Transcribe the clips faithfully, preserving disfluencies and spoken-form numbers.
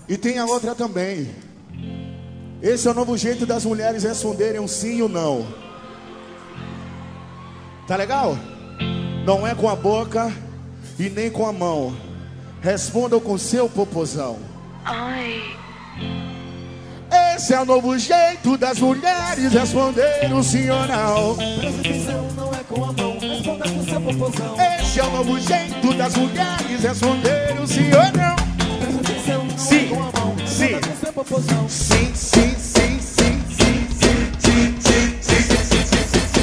E tem a outra também. Esse é o novo jeito das mulheres responderem um sim ou não. Tá legal? Não é com a boca e nem com a mão. Respondam com seu popozão. Ai. Esse é o novo jeito das mulheres responderem um sim ou não. Presta atenção, não é com a mão. Responda com seu popozão. Esse é o novo jeito das mulheres responderem um sim ou não. Presta atenção, não Sim, é com a mão. sim. Responda com seu popozão. Sim, sim, sim, sim, sim, sim, sim, sim, sim, sim, sim, sim, sim.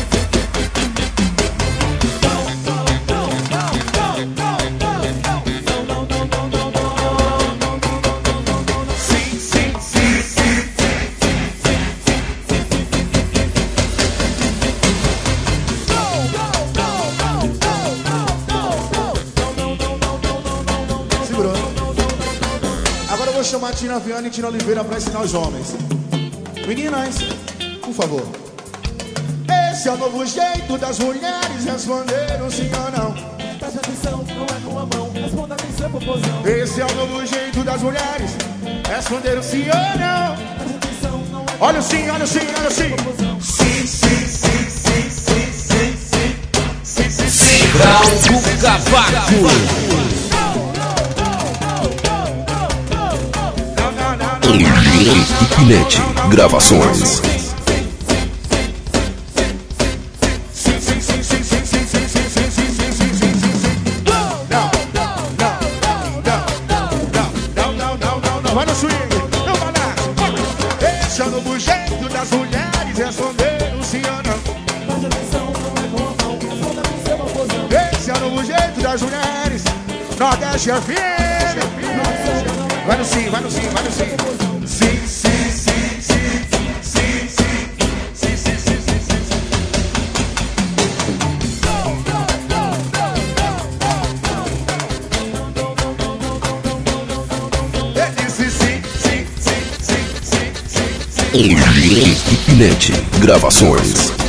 Agora eu vou chamar a Tina Viana e Tina Oliveira para ensinar os homens. Meninas, por favor. Esse é o novo jeito das mulheres responderem sim ou não. Presta atenção, não é com a mão. Responda com seu popozão. Esse é o novo jeito das mulheres responderem sim ou não. Presta atenção, não é com Olha o sim, olha o sim, olha o sim. Sim, sim, sim, sim, sim, sim, sim, sim, sim, sim. Brau do Cavaco. Pinete Gravações. Vai no swing, não vai lá. Esse é o novo jeito das mulheres responderem sim ou não. Presta atenção, não é com a mão. Responda com seu popozão. Esse é o novo jeito das mulheres. Nordeste F M. Vai no sim, vai no sim, vai no sim. Sim, sim, sim, sim, sim, sim, sim, sim, sim, sim, sim, sim. Eu disse sim, sim, sim, sim, sim, sim, sim. Pinete Gravações.